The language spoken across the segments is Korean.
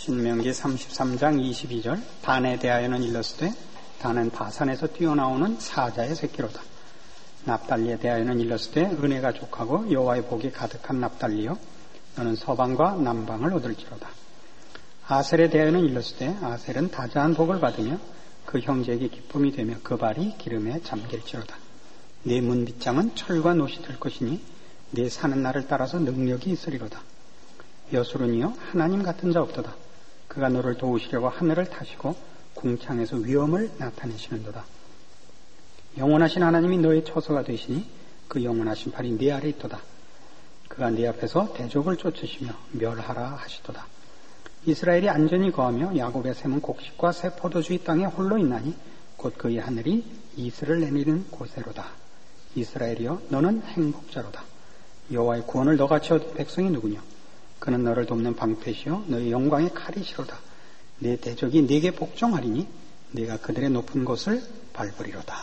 신명기 33장 22절 단에 대하여는 일렀으되 단은 바산에서 뛰어나오는 사자의 새끼로다. 납달리에 대하여는 일렀으되 은혜가 족하고 여호와의 복이 가득한 납달리여 너는 서방과 남방을 얻을지로다. 아셀에 대하여는 일렀으되 아셀은 다자한 복을 받으며 그 형제에게 기쁨이 되며 그 발이 기름에 잠길지로다. 네 문빗장은 철과 노시 될 것이니 네 사는 날을 따라서 능력이 있으리로다. 여수론이여 하나님 같은 자 없도다. 그가 너를 도우시려고 하늘을 타시고 궁창에서 위엄을 나타내시는도다. 영원하신 하나님이 너의 처소가 되시니 그 영원하신 팔이 네 아래 있도다. 그가 네 앞에서 대적을 쫓으시며 멸하라 하시도다. 이스라엘이 안전히 거하며 야곱의 샘은 곡식과 새 포도주의 땅에 홀로 있나니 곧 그의 하늘이 이슬을 내리는 곳에로다. 이스라엘이여 너는 행복자로다. 여호와의 구원을 너같이 얻은 백성이 누구냐? 그는 너를 돕는 방패시요 너의 영광의 칼이시로다. 내 대적이 네게 복종하리니 네가 그들의 높은 곳을 밟으리로다.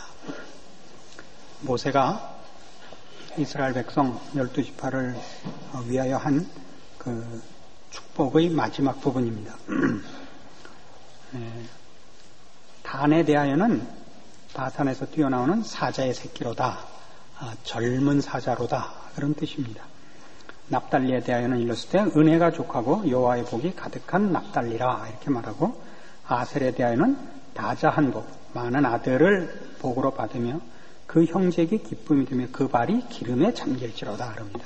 모세가 이스라엘 백성 12지파를 위하여 한 그 축복의 마지막 부분입니다. 단에 대하여는 바산에서 뛰어나오는 사자의 새끼로다. 젊은 사자로다. 그런 뜻입니다. 납달리에 대하여는 일렀을 때 은혜가 족하고 여호와의 복이 가득한 납달리라 이렇게 말하고, 아셀에 대하여는 다자한 복, 많은 아들을 복으로 받으며 그 형제에게 기쁨이 되며 그 발이 기름에 잠길지로다 그럽니다.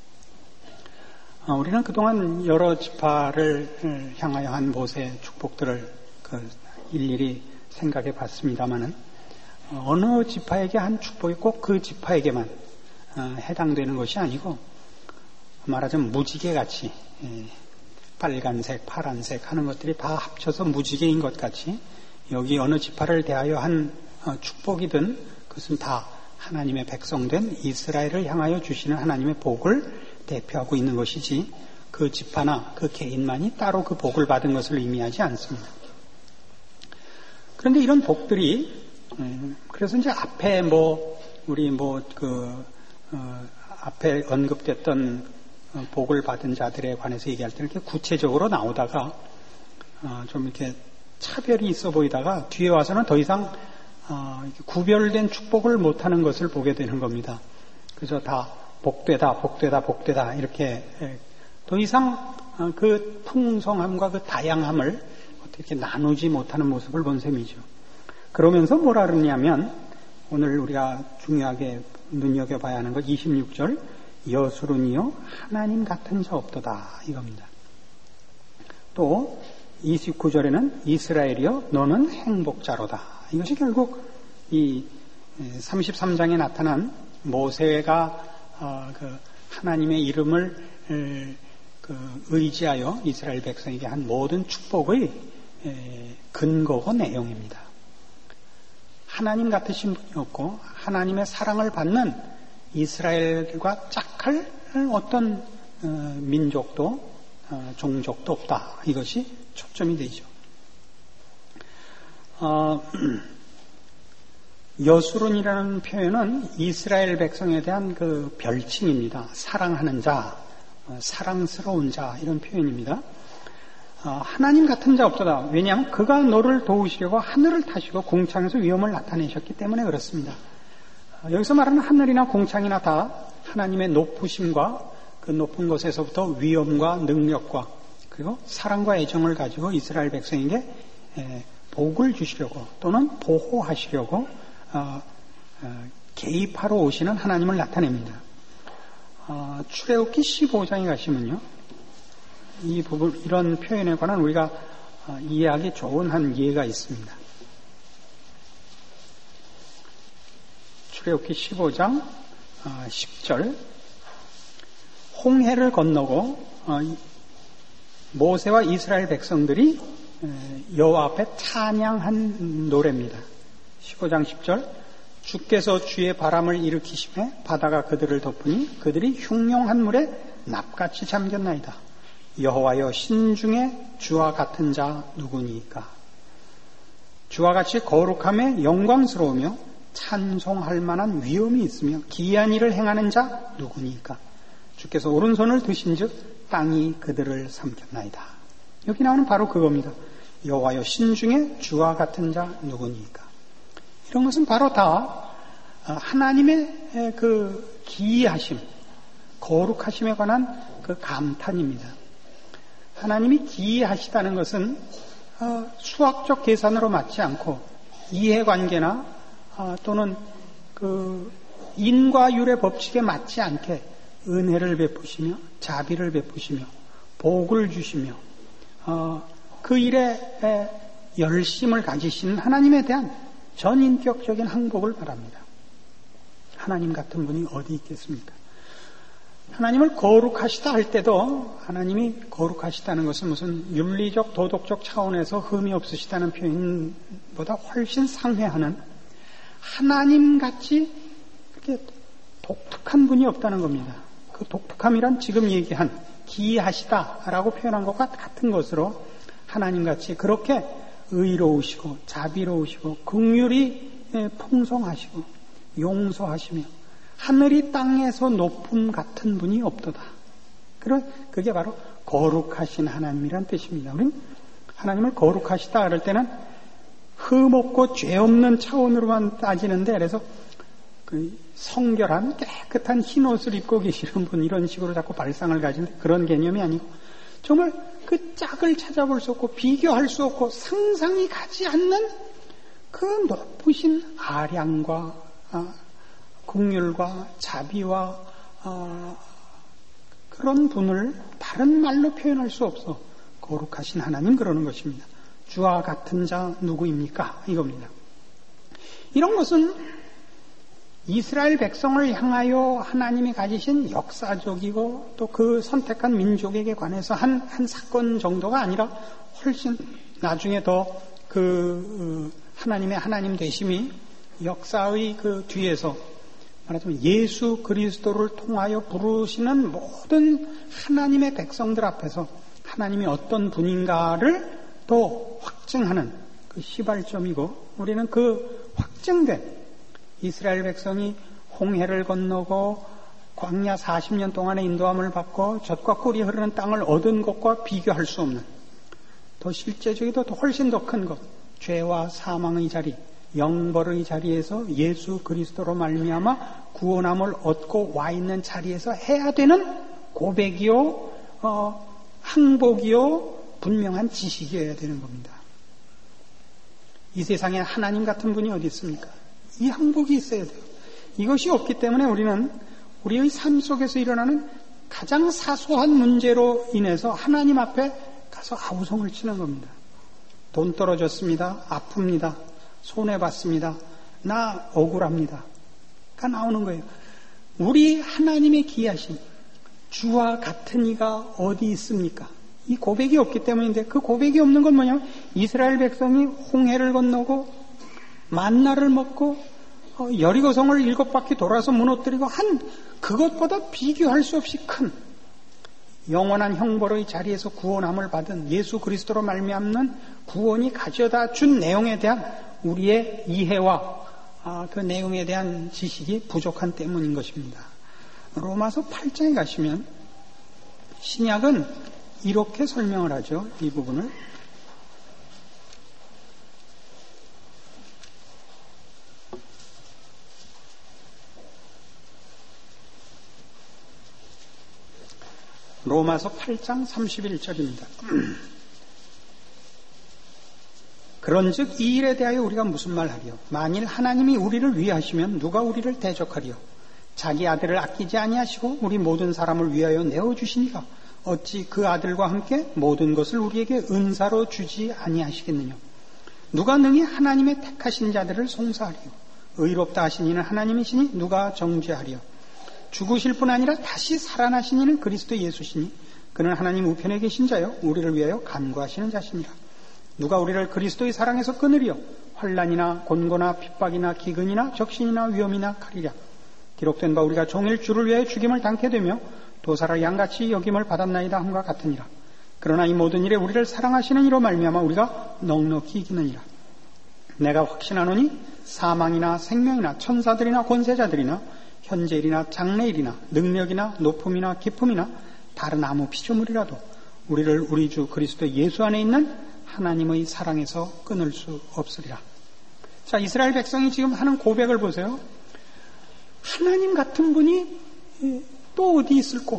우리는 그동안 여러 지파를 향하여 한 모세의 축복들을 일일이 생각해 봤습니다마는 어느 지파에게 한 축복이 꼭 그 지파에게만 해당되는 것이 아니고, 말하자면 무지개같이 빨간색, 파란색 하는 것들이 다 합쳐서 무지개인 것 같이 여기 어느 지파를 대하여 한 축복이든 그것은 다 하나님의 백성된 이스라엘을 향하여 주시는 하나님의 복을 대표하고 있는 것이지 그 지파나 그 개인만이 따로 그 복을 받은 것을 의미하지 않습니다. 그런데 이런 복들이 그래서 이제 앞에 앞에 언급됐던 복을 받은 자들에 관해서 얘기할 때 이렇게 구체적으로 나오다가 좀 이렇게 차별이 있어 보이다가 뒤에 와서는 더 이상 구별된 축복을 못하는 것을 보게 되는 겁니다. 그래서 다 복되다 이렇게 더 이상 그 풍성함과 그 다양함을 어떻게 나누지 못하는 모습을 본 셈이죠. 그러면서 뭐라 그러냐면 오늘 우리가 중요하게 눈여겨봐야 하는 것 26절 여수론이요 하나님 같은 자 없도다 이겁니다. 또 29절에는 이스라엘이요 너는 행복자로다. 이것이 결국 이 33장에 나타난 모세가 하나님의 이름을 의지하여 이스라엘 백성에게 한 모든 축복의 근거고 내용입니다. 하나님 같으신 분이 없고 하나님의 사랑을 받는 이스라엘과 짝할 어떤 민족도 종족도 없다. 이것이 초점이 되죠. 여수론이라는 표현은 이스라엘 백성에 대한 그 별칭입니다. 사랑하는 자, 사랑스러운 자 이런 표현입니다. 하나님 같은 자 없도다. 왜냐하면 그가 너를 도우시려고 하늘을 타시고 궁창에서 위엄을 나타내셨기 때문에 그렇습니다. 여기서 말하는 하늘이나 궁창이나 다 하나님의 높으심과 그 높은 곳에서부터 위엄과 능력과 그리고 사랑과 애정을 가지고 이스라엘 백성에게 복을 주시려고 또는 보호하시려고 개입하러 오시는 하나님을 나타냅니다. 출애굽기 15장에 가시면요, 이 부분 이런 표현에 관한 우리가 이해하기 좋은 한 예가 있습니다. 출애굽기 15장 10절 홍해를 건너고 모세와 이스라엘 백성들이 여호와 앞에 찬양한 노래입니다. 15장 10절 주께서 주의 바람을 일으키시매 바다가 그들을 덮으니 그들이 흉용한 물에 납같이 잠겼나이다. 여호와여 신중에 주와 같은 자 누구니까? 주와 같이 거룩함에 영광스러우며 찬송할 만한 위엄이 있으며 기이한 일을 행하는 자 누구니까? 주께서 오른손을 드신즉 땅이 그들을 삼켰나이다. 여기 나오는 바로 그겁니다. 여호와여 신중에 주와 같은 자 누구니까. 이런 것은 바로 다 하나님의 그 기이하심, 거룩하심에 관한 그 감탄입니다. 하나님이 기이하시다는 것은 수학적 계산으로 맞지 않고 이해관계나 또는 그 인과율의 법칙에 맞지 않게 은혜를 베푸시며 자비를 베푸시며 복을 주시며 그 일에 열심을 가지시는 하나님에 대한 전인격적인 항복을 바랍니다. 하나님 같은 분이 어디 있겠습니까? 하나님을 거룩하시다 할 때도 하나님이 거룩하시다는 것은 무슨 윤리적 도덕적 차원에서 흠이 없으시다는 표현보다 훨씬 상회하는 하나님같이 그렇게 독특한 분이 없다는 겁니다. 그 독특함이란 지금 얘기한 기이하시다라고 표현한 것과 같은 것으로 하나님같이 그렇게 의로우시고 자비로우시고 긍휼이 풍성하시고 용서하시며 하늘이 땅에서 높음 같은 분이 없도다. 그게 바로 거룩하신 하나님이란 뜻입니다. 우리는 하나님을 거룩하시다 그럴 때는 흠없고 죄 없는 차원으로만 따지는데, 그래서 그 성결한 깨끗한 흰 옷을 입고 계시는 분 이런 식으로 자꾸 발상을 가지는데 그런 개념이 아니고 정말 그 짝을 찾아볼 수 없고 비교할 수 없고 상상이 가지 않는 그 높으신 아량과 긍휼과 자비와 그런 분을 다른 말로 표현할 수 없어 거룩하신 하나님 그러는 것입니다. 주와 같은 자 누구입니까? 이겁니다. 이런 것은 이스라엘 백성을 향하여 하나님이 가지신 역사적이고 또 그 선택한 민족에게 관해서 한 사건 정도가 아니라 훨씬 나중에 더 그 하나님의 하나님 되심이 역사의 그 뒤에서 말하자면 예수 그리스도를 통하여 부르시는 모든 하나님의 백성들 앞에서 하나님이 어떤 분인가를 또 확증하는 그 시발점이고, 우리는 그 확증된 이스라엘 백성이 홍해를 건너고 광야 40년 동안의 인도함을 받고 젖과 꿀이 흐르는 땅을 얻은 것과 비교할 수 없는 더 실제적이고 더 훨씬 더 큰 것, 죄와 사망의 자리, 영벌의 자리에서 예수 그리스도로 말미암아 구원함을 얻고 와 있는 자리에서 해야 되는 고백이요, 항복이요, 분명한 지식이어야 되는 겁니다. 이 세상에 하나님 같은 분이 어디 있습니까? 이 항복이 있어야 돼요. 이것이 없기 때문에 우리는 우리의 삶 속에서 일어나는 가장 사소한 문제로 인해서 하나님 앞에 가서 아우성을 치는 겁니다. 돈 떨어졌습니다. 아픕니다. 손해봤습니다. 나 억울합니다. 가 나오는 거예요. 우리 하나님의 기이하신 주와 같은 이가 어디 있습니까? 이 고백이 없기 때문인데, 그 고백이 없는 건 뭐냐면 이스라엘 백성이 홍해를 건너고 만나를 먹고 여리고성을 7바퀴 돌아서 무너뜨리고 한 그것보다 비교할 수 없이 큰 영원한 형벌의 자리에서 구원함을 받은 예수 그리스도로 말미암는 구원이 가져다 준 내용에 대한 우리의 이해와 그 내용에 대한 지식이 부족한 때문인 것입니다. 로마서 8장에 가시면 신약은 이렇게 설명을 하죠. 이 부분을. 로마서 8장 31절입니다. 그런즉 이 일에 대하여 우리가 무슨 말하리요? 만일 하나님이 우리를 위하시면 누가 우리를 대적하리요? 자기 아들을 아끼지 아니하시고 우리 모든 사람을 위하여 내어주시니가 어찌 그 아들과 함께 모든 것을 우리에게 은사로 주지 아니하시겠느냐? 누가 능히 하나님의 택하신 자들을 송사하리요? 의롭다 하신 이는 하나님이시니 누가 정죄하리요? 죽으실 뿐 아니라 다시 살아나신 이는 그리스도 예수시니 그는 하나님 우편에 계신 자요 우리를 위하여 간구하시는 자시니라. 누가 우리를 그리스도의 사랑에서 끊으리요? 환난이나 곤고나 핍박이나 기근이나 적신이나 위험이나 칼이랴. 기록된 바 우리가 종일 주를 위하여 죽임을 당케 되며 도사를 양같이 여김을 받았나이다 함과 같으니라. 그러나 이 모든 일에 우리를 사랑하시는 이로 말미암아 우리가 넉넉히 이기느니라. 내가 확신하노니 사망이나 생명이나 천사들이나 권세자들이나 현재일이나 장래일이나 능력이나 높음이나 깊음이나 다른 아무 피조물이라도 우리를 우리 주 그리스도 예수 안에 있는 하나님의 사랑에서 끊을 수 없으리라. 자, 이스라엘 백성이 지금 하는 고백을 보세요. 하나님 같은 분이 또 어디 있을꼬?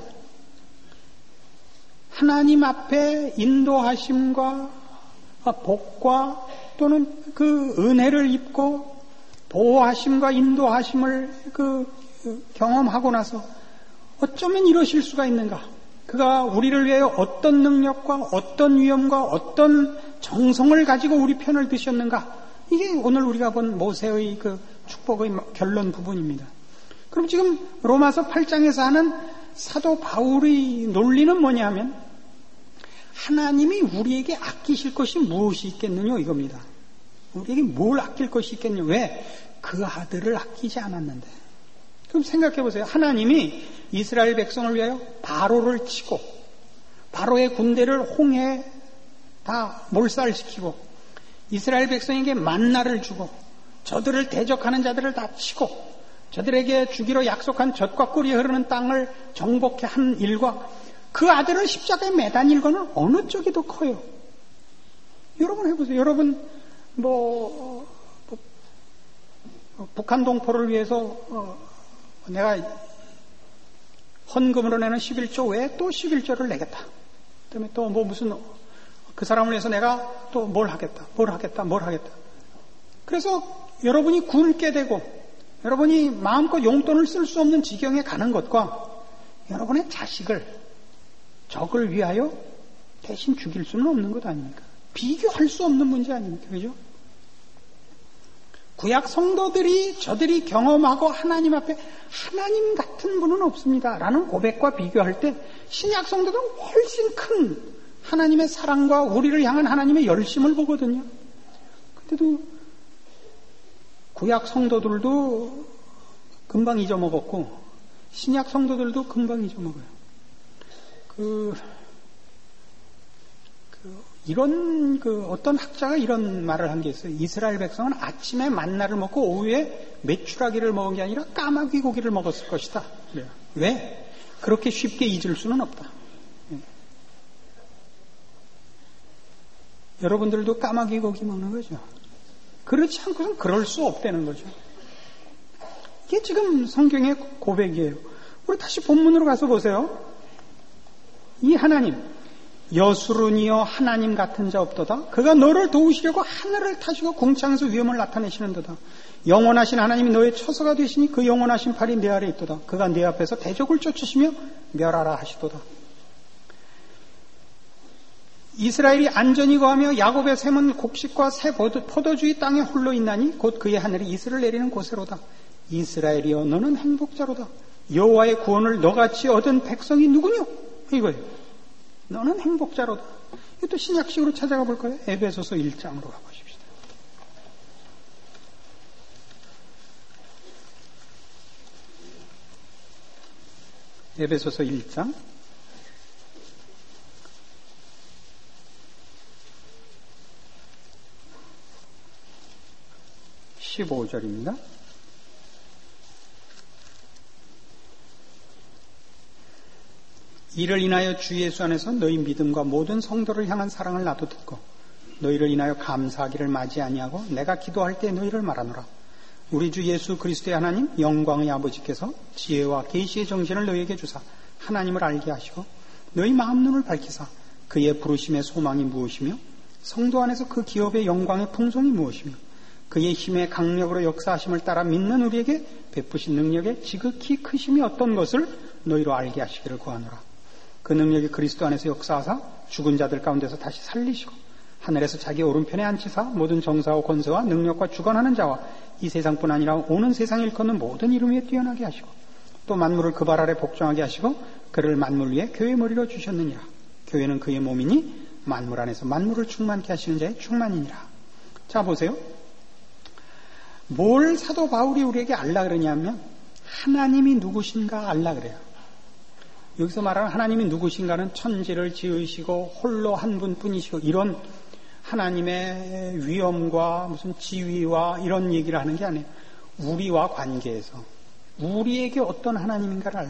하나님 앞에 인도하심과 복과 또는 그 은혜를 입고 보호하심과 인도하심을 경험하고 나서 어쩌면 이러실 수가 있는가? 그가 우리를 위하여 어떤 능력과 어떤 위엄과 어떤 정성을 가지고 우리 편을 드셨는가? 이게 오늘 우리가 본 모세의 그 축복의 결론 부분입니다. 그럼 지금 로마서 8장에서 하는 사도 바울의 논리는 뭐냐 하면 하나님이 우리에게 아끼실 것이 무엇이 있겠느냐 이겁니다. 우리에게 뭘 아낄 것이 있겠느냐. 왜? 그 아들을 아끼지 않았는데. 그럼 생각해 보세요. 하나님이 이스라엘 백성을 위하여 바로를 치고 바로의 군대를 홍해에 다 몰살시키고 이스라엘 백성에게 만나를 주고 저들을 대적하는 자들을 다 치고 저들에게 주기로 약속한 젖과 꿀이 흐르는 땅을 정복해 한 일과 그 아들을 십자가에 매단 일과는 어느 쪽이 더 커요? 여러분 해보세요. 여러분 북한 동포를 위해서 내가 헌금으로 내는 11조 외에 또 11조를 내겠다. 그다음에 또 무슨 그 사람을 위해서 내가 또 뭘 하겠다. 그래서 여러분이 굶게 되고 여러분이 마음껏 용돈을 쓸 수 없는 지경에 가는 것과 여러분의 자식을 적을 위하여 대신 죽일 수는 없는 것 아닙니까? 비교할 수 없는 문제 아닙니까? 그죠? 구약 성도들이 저들이 경험하고 하나님 앞에 하나님 같은 분은 없습니다 라는 고백과 비교할 때 신약 성도들은 훨씬 큰 하나님의 사랑과 우리를 향한 하나님의 열심을 보거든요. 근데도 구약 성도들도 금방 잊어먹었고 신약 성도들도 금방 잊어먹어요. 어떤 학자가 이런 말을 한 게 있어요. 이스라엘 백성은 아침에 만나를 먹고 오후에 메추라기를 먹은 게 아니라 까마귀 고기를 먹었을 것이다. 그래요. 왜? 그렇게 쉽게 잊을 수는 없다. 여러분들도 까마귀 고기 먹는 거죠. 그렇지 않고선 그럴 수 없다는 거죠. 이게 지금 성경의 고백이에요. 우리 다시 본문으로 가서 보세요. 이 하나님 여수run이여 하나님 같은 자 없도다. 그가 너를 도우시려고 하늘을 타시고 궁창에서 위엄을 나타내시는도다. 영원하신 하나님이 너의 처소가 되시니 그 영원하신 팔이 내 아래 있도다. 그가 내 앞에서 대적을 쫓으시며 멸하라 하시도다. 이스라엘이 안전히 거하며 야곱의 샘은 곡식과 새 포도주의 땅에 홀로 있나니 곧 그의 하늘이 이슬을 내리는 곳으로다. 이스라엘이여 너는 행복자로다. 여호와의 구원을 너같이 얻은 백성이 누구뇨? 이거예요. 너는 행복자로다. 이것도 신약식으로 찾아가 볼 거예요. 에베소서 1장으로 가보십시다. 에베소서 1장 15절입니다. 이를 인하여 주 예수 안에서 너희 믿음과 모든 성도를 향한 사랑을 나도 듣고 너희를 인하여 감사하기를 마지 아니하고 내가 기도할 때 너희를 말하노라. 우리 주 예수 그리스도의 하나님 영광의 아버지께서 지혜와 계시의 정신을 너희에게 주사 하나님을 알게 하시고 너희 마음 눈을 밝히사 그의 부르심의 소망이 무엇이며 성도 안에서 그 기업의 영광의 풍성이 무엇이며 그의 힘의 강력으로 역사하심을 따라 믿는 우리에게 베푸신 능력의 지극히 크심이 어떤 것을 너희로 알게 하시기를 구하노라. 그 능력이 그리스도 안에서 역사하사 죽은 자들 가운데서 다시 살리시고 하늘에서 자기 오른편에 앉히사 모든 정사와 권세와 능력과 주관하는 자와 이 세상뿐 아니라 오는 세상에 일컫는 모든 이름 위에 뛰어나게 하시고 또 만물을 그 발 아래 복종하게 하시고 그를 만물 위에 교회의 머리로 주셨느니라. 교회는 그의 몸이니 만물 안에서 만물을 충만케 하시는 자의 충만이니라. 자 보세요. 뭘 사도 바울이 우리에게 알라 그러냐면 하나님이 누구신가 알라 그래요. 여기서 말하는 하나님이 누구신가는 천지를 지으시고 홀로 한 분뿐이시고 이런 하나님의 위엄과 무슨 지위와 이런 얘기를 하는 게 아니에요. 우리와 관계에서 우리에게 어떤 하나님인가를 알라 이거예요.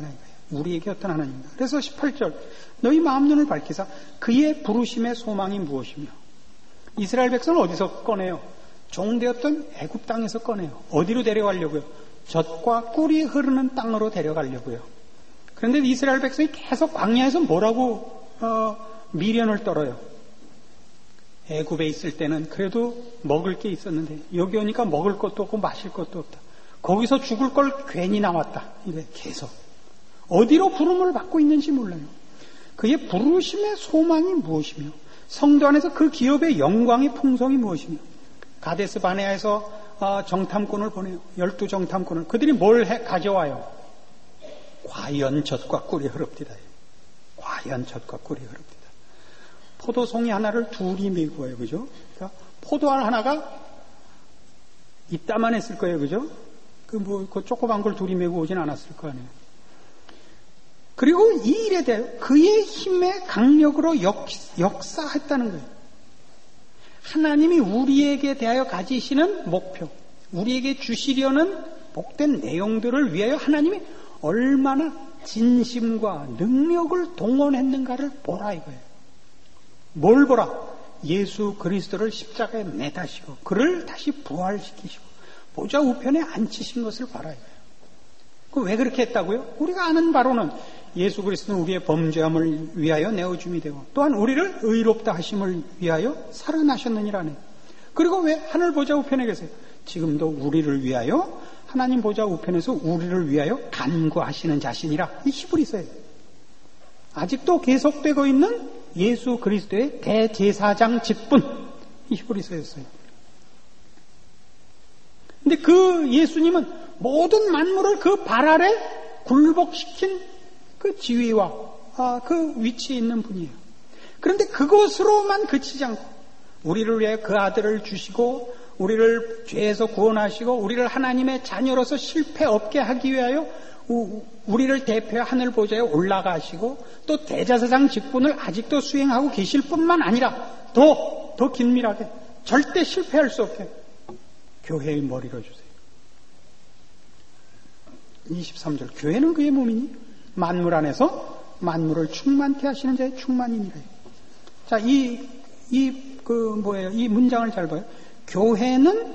우리에게 어떤 하나님인가. 그래서 18절 너희 마음 눈을 밝히사 그의 부르심의 소망이 무엇이며. 이스라엘 백성을 어디서 꺼내요? 종되었던 애굽 땅에서 꺼내요. 어디로 데려가려고요? 젖과 꿀이 흐르는 땅으로 데려가려고요. 그런데 이스라엘 백성이 계속 광야에서 뭐라고 미련을 떨어요. 애굽에 있을 때는 그래도 먹을 게 있었는데 여기 오니까 먹을 것도 없고 마실 것도 없다. 거기서 죽을 걸 괜히 나왔다. 이래 계속 어디로 부름을 받고 있는지 몰라요. 그의 부르심의 소망이 무엇이며 성도 안에서 그 기업의 영광의 풍성이 무엇이며. 가데스 바네아에서 정탐꾼을 보내요. 12정탐꾼을. 그들이 뭘 가져와요? 과연 젖과 꿀이 흐릅디다. 과연 젖과 꿀이 흐릅디다. 포도송이 하나를 둘이 메고 와요. 그죠? 그러니까 포도알 하나가 이따만 했을 거예요. 그죠? 그 조그만 걸 둘이 메고 오진 않았을 거 아니에요. 그리고 이 일에 대해 그의 힘의 강력으로 역사했다는 거예요. 하나님이 우리에게 대하여 가지시는 목표, 우리에게 주시려는 복된 내용들을 위하여 하나님이 얼마나 진심과 능력을 동원했는가를 보라 이거예요. 뭘 보라? 예수 그리스도를 십자가에 매다시고 그를 다시 부활시키시고 보좌 우편에 앉히신 것을 봐라 이거예요. 왜 그렇게 했다고요? 우리가 아는 바로는 예수 그리스도는 우리의 범죄함을 위하여 내어줌이 되고 또한 우리를 의롭다 하심을 위하여 살아나셨느니라네. 그리고 왜 하늘 보좌 우편에 계세요? 지금도 우리를 위하여 하나님 보좌 우편에서 우리를 위하여 간구하시는 자신이라. 이 히브리서예요. 아직도 계속되고 있는 예수 그리스도의 대제사장 직분, 이 히브리서였어요. 근데 그 예수님은 모든 만물을 그 발 아래 굴복시킨 그 지위와 그 위치에 있는 분이에요. 그런데 그것으로만 그치지 않고 우리를 위해 그 아들을 주시고 우리를 죄에서 구원하시고 우리를 하나님의 자녀로서 실패 없게 하기 위하여 우리를 대표해 하늘 보좌에 올라가시고 또 대제사장 직분을 아직도 수행하고 계실 뿐만 아니라 더 긴밀하게 절대 실패할 수 없게 교회의 머리로 주세요. 23절 교회는 그의 몸이니 만물 안에서 만물을 충만케 하시는 자의 충만이니라. 자, 이 문장을 잘 봐요. 교회는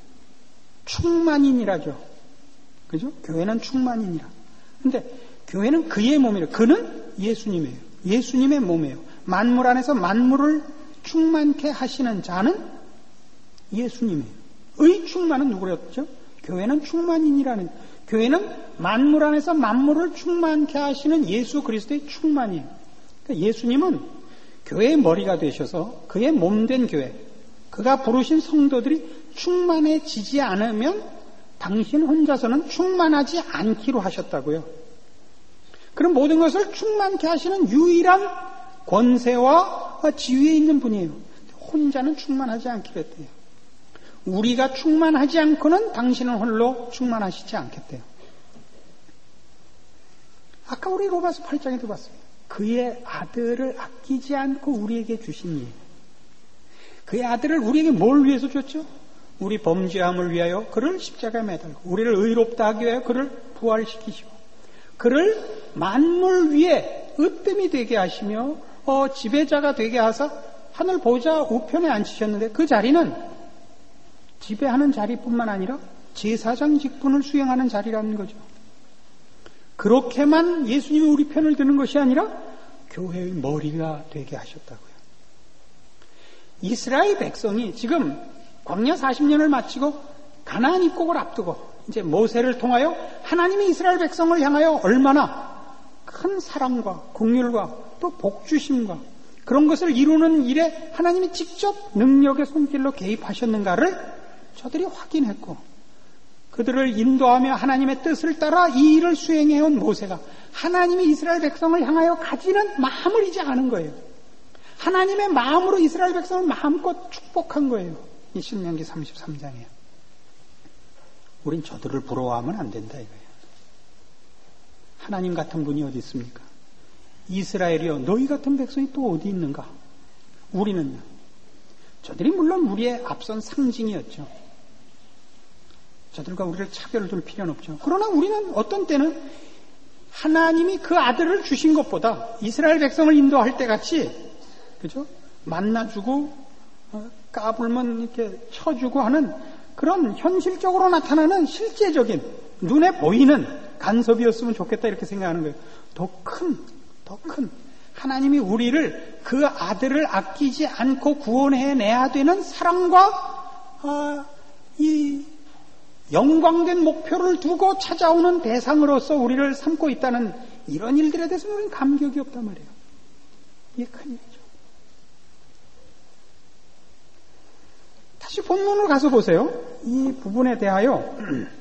충만이니라죠. 그죠? 교회는 충만이니라. 근데 교회는 그의 몸이래요. 그는 예수님이에요. 예수님의 몸이에요. 만물 안에서 만물을 충만케 하시는 자는 예수님이에요. 의 충만은 누구였죠? 교회는 충만이니라는. 교회는 만물 안에서 만물을 충만케 하시는 예수 그리스도의 충만이에요. 그러니까 예수님은 교회의 머리가 되셔서 그의 몸된 교회, 그가 부르신 성도들이 충만해지지 않으면 당신 혼자서는 충만하지 않기로 하셨다고요. 그럼 모든 것을 충만케 하시는 유일한 권세와 지위에 있는 분이에요. 혼자는 충만하지 않기로 했대요. 우리가 충만하지 않고는 당신은 홀로 충만하시지 않겠대요. 아까 우리 로마서 8장에도 봤습니다. 그의 아들을 아끼지 않고 우리에게 주신 일. 그의 아들을 우리에게 뭘 위해서 줬죠? 우리 범죄함을 위하여 그를 십자가에 매달고 우리를 의롭다 하기 위하여 그를 부활시키시고 그를 만물 위에 으뜸이 되게 하시며 지배자가 되게 하사 하늘 보좌 우편에 앉히셨는데 그 자리는 지배하는 자리뿐만 아니라 제사장 직분을 수행하는 자리라는 거죠. 그렇게만 예수님이 우리 편을 드는 것이 아니라 교회의 머리가 되게 하셨다고요. 이스라엘 백성이 지금 광야 40년을 마치고 가나안 입국을 앞두고 이제 모세를 통하여 하나님이 이스라엘 백성을 향하여 얼마나 큰 사랑과 긍휼과 또 복주심과 그런 것을 이루는 일에 하나님이 직접 능력의 손길로 개입하셨는가를 저들이 확인했고 그들을 인도하며 하나님의 뜻을 따라 이 일을 수행해온 모세가 하나님이 이스라엘 백성을 향하여 가지는 마음을 이제 아는 거예요. 하나님의 마음으로 이스라엘 백성을 마음껏 축복한 거예요. 이 신명기 33장이에요. 우린 저들을 부러워하면 안 된다 이거예요. 하나님 같은 분이 어디 있습니까? 이스라엘이여 너희 같은 백성이 또 어디 있는가? 우리는요. 저들이 물론 우리의 앞선 상징이었죠. 저들과 우리를 차별을 둘 필요는 없죠. 그러나 우리는 어떤 때는 하나님이 그 아들을 주신 것보다 이스라엘 백성을 인도할 때 같이, 그죠? 만나주고, 까불면 이렇게 쳐주고 하는 그런 현실적으로 나타나는 실제적인 눈에 보이는 간섭이었으면 좋겠다 이렇게 생각하는 거예요. 더 큰 하나님이 우리를 그 아들을 아끼지 않고 구원해내야 되는 사랑과 이 영광된 목표를 두고 찾아오는 대상으로서 우리를 삼고 있다는 이런 일들에 대해서는 우리는 감격이 없단 말이에요. 이게 큰 일이죠. 다시 본문으로 가서 보세요. 이 부분에 대하여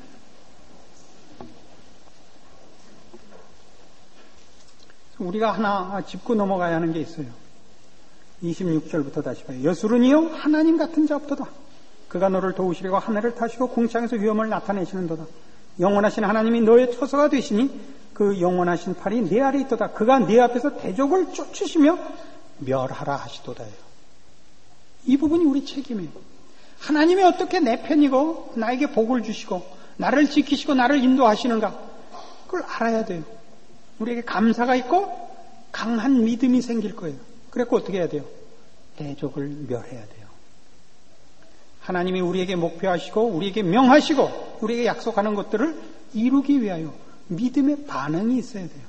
우리가 하나 짚고 넘어가야 하는 게 있어요. 26절부터 다시 봐요. 여수르니여 하나님 같은 자 없도다. 그가 너를 도우시려고 하늘을 타시고 궁창에서 위엄을 나타내시는도다. 영원하신 하나님이 너의 처소가 되시니 그 영원하신 팔이 네 아래 있도다. 그가 네 앞에서 대적을 쫓으시며 멸하라 하시도다요. 이 부분이 우리 책임이에요. 하나님이 어떻게 내 편이고 나에게 복을 주시고 나를 지키시고 나를 인도하시는가, 그걸 알아야 돼요. 우리에게 감사가 있고 강한 믿음이 생길 거예요. 그래서 어떻게 해야 돼요? 대적을 멸해야 돼요. 하나님이 우리에게 목표하시고 우리에게 명하시고 우리에게 약속하는 것들을 이루기 위하여 믿음의 반응이 있어야 돼요.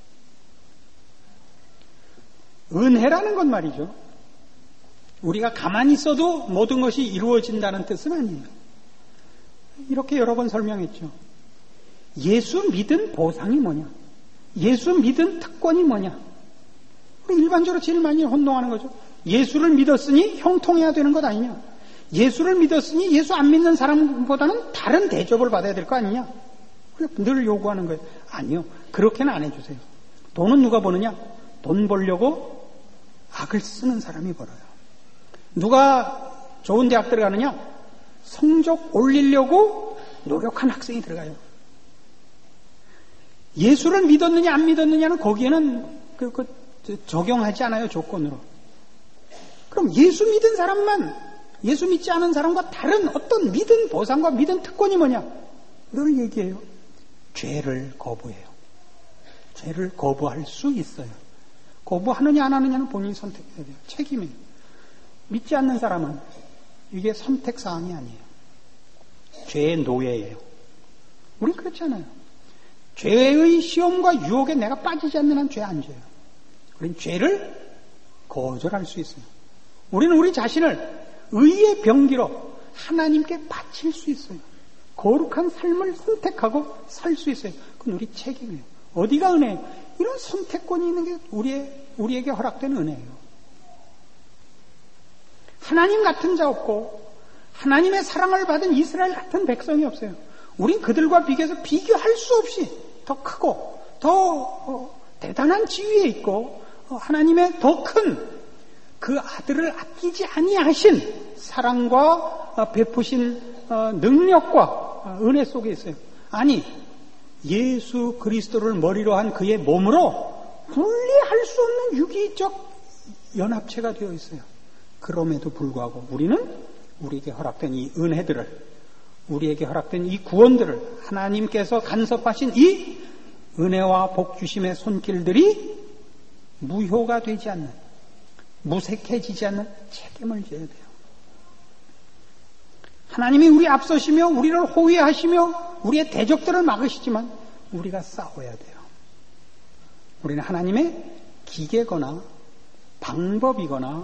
은혜라는 건 말이죠, 우리가 가만히 있어도 모든 것이 이루어진다는 뜻은 아니에요. 이렇게 여러 번 설명했죠. 예수 믿은 보상이 뭐냐? 예수 믿은 특권이 뭐냐? 일반적으로 제일 많이 혼동하는 거죠. 예수를 믿었으니 형통해야 되는 것 아니냐? 예수를 믿었으니 예수 안 믿는 사람보다는 다른 대접을 받아야 될 거 아니냐? 늘 요구하는 거예요. 아니요, 그렇게는 안 해주세요. 돈은 누가 버느냐? 돈 벌려고 악을 쓰는 사람이 벌어요. 누가 좋은 대학 들어가느냐? 성적 올리려고 노력한 학생이 들어가요. 예수를 믿었느냐 안 믿었느냐는 거기에는 적용하지 않아요, 조건으로. 그럼 예수 믿은 사람만 예수 믿지 않은 사람과 다른 어떤 믿은 보상과 믿은 특권이 뭐냐? 늘 얘기해요. 죄를 거부해요. 죄를 거부할 수 있어요. 거부하느냐 안 하느냐는 본인이 선택해야 돼요. 책임이에요. 믿지 않는 사람은 이게 선택사항이 아니에요. 죄의 노예예요. 우린 그렇지 않아요. 죄의 시험과 유혹에 내가 빠지지 않는 한 죄 안 져요. 우린 죄를 거절할 수 있어요. 우리는 우리 자신을 의의 병기로 하나님께 바칠 수 있어요. 거룩한 삶을 선택하고 살 수 있어요. 그건 우리 책임이에요. 어디가 은혜예요? 이런 선택권이 있는 게 우리에게 허락된 은혜예요. 하나님 같은 자 없고 하나님의 사랑을 받은 이스라엘 같은 백성이 없어요. 우린 그들과 비교해서 비교할 수 없이 더 크고 더 대단한 지위에 있고 하나님의 더 큰 그 아들을 아끼지 아니하신 사랑과 베푸신 능력과 은혜 속에 있어요. 아니, 예수 그리스도를 머리로 한 그의 몸으로 분리할 수 없는 유기적 연합체가 되어 있어요. 그럼에도 불구하고 우리는 우리에게 허락된 이 은혜들을, 우리에게 허락된 이 구원들을, 하나님께서 간섭하신 이 은혜와 복주심의 손길들이 무효가 되지 않는, 무색해지지 않는 책임을 져야 돼요. 하나님이 우리 앞서시며 우리를 호위하시며 우리의 대적들을 막으시지만 우리가 싸워야 돼요. 우리는 하나님의 기계거나 방법이거나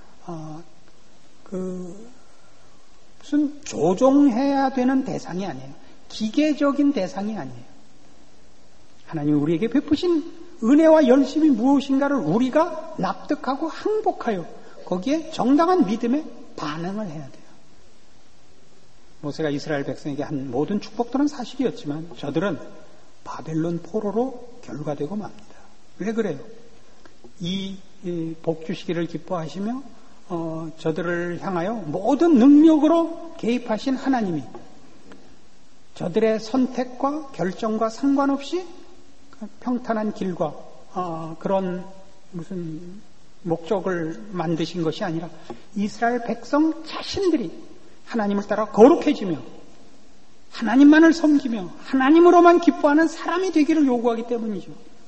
무슨 조종해야 되는 대상이 아니에요. 기계적인 대상이 아니에요. 하나님이 우리에게 베푸신 은혜와 열심이 무엇인가를 우리가 납득하고 항복하여 거기에 정당한 믿음의 반응을 해야 돼요. 모세가 이스라엘 백성에게 한 모든 축복들은 사실이었지만 저들은 바벨론 포로로 결과되고 맙니다. 왜 그래요? 이 복주시기를 기뻐하시며 저들을 향하여 모든 능력으로 개입하신 하나님이 저들의 선택과 결정과 상관없이 평탄한 길과 그런 무슨 목적을 만드신 것이 아니라 이스라엘 백성 자신들이 하나님을 따라 거룩해지며 하나님만을 섬기며 하나님으로만 기뻐하는 사람이 되기를 요구하기 때문이죠.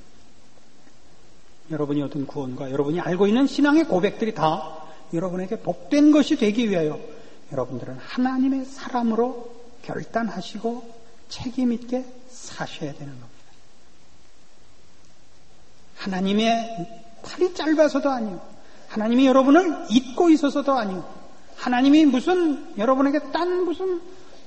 여러분이 얻은 구원과 여러분이 알고 있는 신앙의 고백들이 다 여러분에게 복된 것이 되기 위하여 여러분들은 하나님의 사람으로 결단하시고 책임 있게 사셔야 되는 겁니다. 하나님의 팔이 짧아서도 아니요, 하나님이 여러분을 잊고 있어서도 아니요, 하나님이 무슨 여러분에게 딴 무슨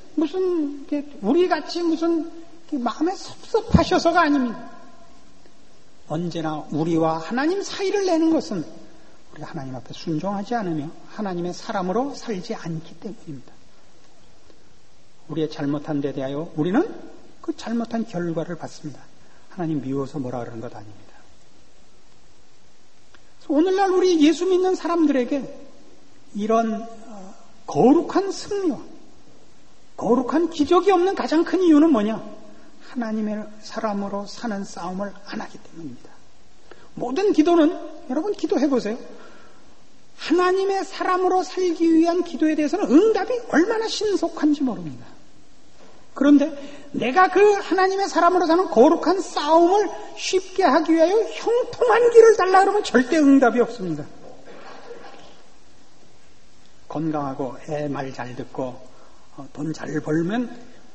우리같이 무슨 마음에 섭섭하셔서가 아닙니다. 언제나 우리와 하나님 사이를 내는 것은 우리가 하나님 앞에 순종하지 않으며 하나님의 사람으로 살지 않기 때문입니다. 우리의 잘못한 데 대하여 우리는 그 잘못한 결과를 받습니다. 하나님 미워서 뭐라 그러는 것 아닙니다. 오늘날 우리 예수 믿는 사람들에게 이런 거룩한 승리와 거룩한 기적이 없는 가장 큰 이유는 뭐냐? 하나님의 사람으로 사는 싸움을 안 하기 때문입니다. 모든 기도는, 여러분 기도해보세요. 하나님의 사람으로 살기 위한 기도에 대해서는 응답이 얼마나 신속한지 모릅니다. 그런데 내가 그 하나님의 사람으로 사는 거룩한 싸움을 쉽게 하기 위하여 형통한 길을 달라 그러면 절대 응답이 없습니다. 건강하고 애 말 잘 듣고 돈 잘 벌면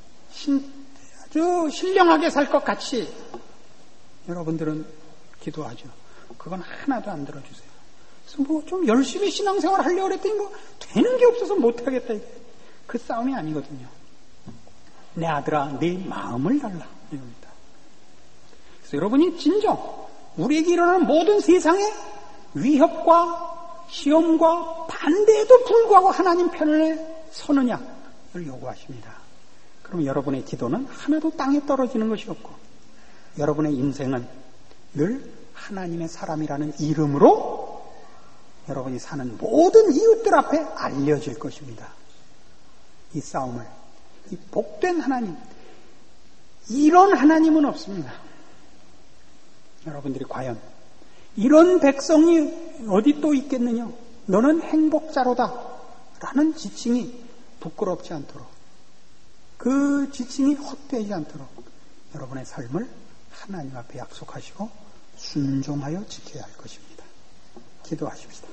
아주 신령하게 살 것 같이 여러분들은 기도하죠. 그건 하나도 안 들어주세요. 그래서 뭐 좀 열심히 신앙생활 하려고 그랬더니 뭐 되는 게 없어서 못하겠다. 그 싸움이 아니거든요. 내 아들아, 네 마음을 달라. 이겁니다. 그래서 여러분이 진정 우리에게 일어나는 모든 세상의 위협과 시험과 반대에도 불구하고 하나님 편을 서느냐를 요구하십니다. 그럼 여러분의 기도는 하나도 땅에 떨어지는 것이 없고 여러분의 인생은 늘 하나님의 사람이라는 이름으로 여러분이 사는 모든 이웃들 앞에 알려질 것입니다. 이 싸움을, 이 복된 하나님, 이런 하나님은 없습니다. 여러분들이 과연 이런 백성이 어디 또 있겠느냐? 너는 행복자로다 라는 지칭이 부끄럽지 않도록, 그 지칭이 헛되지 않도록 여러분의 삶을 하나님 앞에 약속하시고 순종하여 지켜야 할 것입니다. 기도하십시다.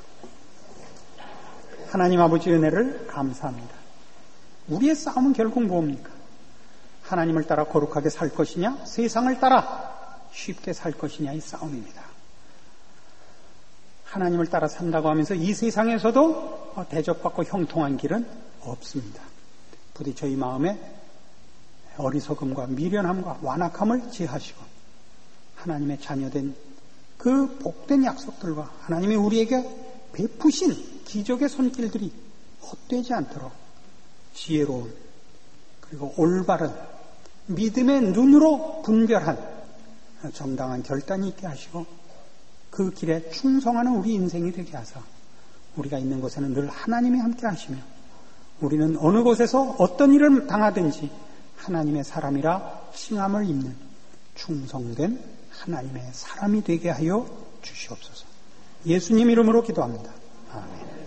하나님 아버지 은혜를 감사합니다. 우리의 싸움은 결국 뭡니까? 하나님을 따라 거룩하게 살 것이냐, 세상을 따라 쉽게 살 것이냐의 싸움입니다. 하나님을 따라 산다고 하면서 이 세상에서도 대접받고 형통한 길은 없습니다. 부디 저희 마음에 어리석음과 미련함과 완악함을 제하시고 하나님의 자녀된 그 복된 약속들과 하나님이 우리에게 베푸신 기적의 손길들이 헛되지 않도록 지혜로운 그리고 올바른 믿음의 눈으로 분별한 정당한 결단이 있게 하시고 그 길에 충성하는 우리 인생이 되게 하사 우리가 있는 곳에는 늘 하나님이 함께 하시며 우리는 어느 곳에서 어떤 일을 당하든지 하나님의 사람이라 칭함을 입는 충성된 하나님의 사람이 되게 하여 주시옵소서. 예수님 이름으로 기도합니다. 아멘.